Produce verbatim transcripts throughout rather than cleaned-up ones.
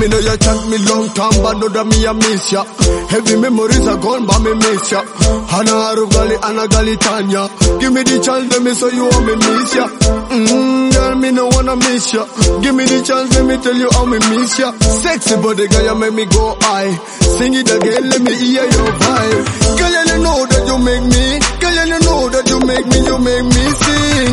know you chat me long time, but know that me a miss ya. Heavy memories are gone, but me miss ya. Hana Arugali, Anna Galitanya. Give me the chance, let me so you want me miss ya. Mmm, girl, me no wanna miss ya. Give me the chance, let me tell you how me miss ya. Sexy body, girl, you make me go high. Sing it again, let me hear your vibe. Girl, you know that you make me. Girl, you know that you make me, you make me sing.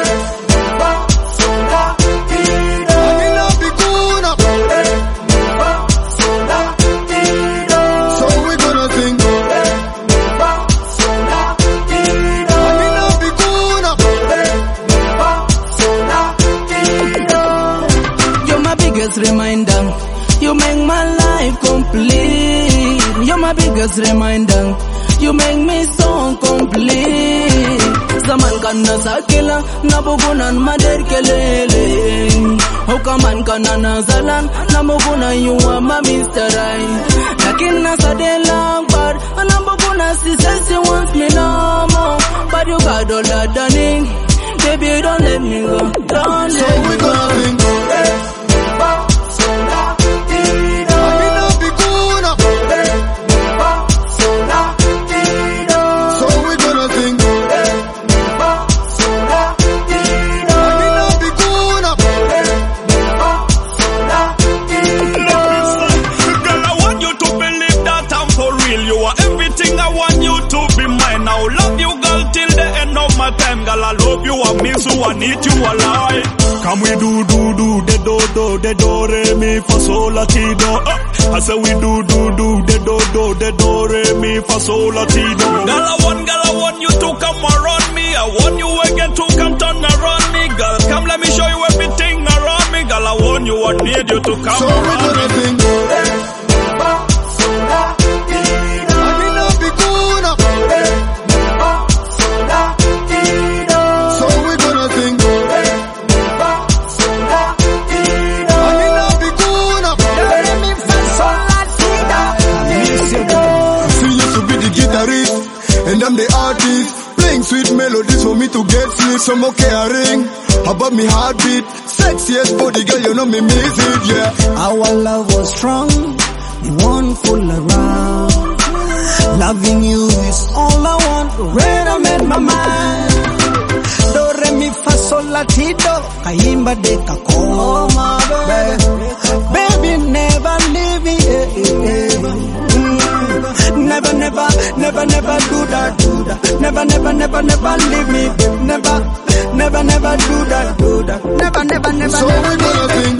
Reminder, you make my life complete. You're my biggest reminder, you make me so complete. Zaman kana sakila, nabugunan mader kelele. Hukaman kana nazalan, nabugunan you are my Mister Right. Lakin nasa de lang bar, nabugunan si says she wants me no more. But you got all that done, baby don't let me go, don't so let me go. Time, girl, I love you, I miss you, I need you alive. Can we do, do, do, the do, do, the do, re, mi, fa, sol, la, ti, do. Uh, I say we do, do, do, the do, do, the do, re, mi, fa, sol, la, ti, do. Girl, I want, girl, I want you to come around me. I want you again to come turn around me. Girl, come let me show you everything around me. Girl, I want you, I need you to come so around me. And I'm the artist, playing sweet melodies for me to get sleep. Some more caring about me heartbeat. Sexiest body, girl, you know me miss it, yeah. Our love was strong, we won't fool around. Loving you is all I want, when I made my mind. Do, re, mi, fa, sol, la, ti, do. Kaimba de kako, oh my baby. Baby, never leave me, eh, eh, eh. Never, never, never, never do that, do that. Never, never, never, never leave me, babe. Never, never, never do that, do that. Never, never, never, so never. we gonna sing.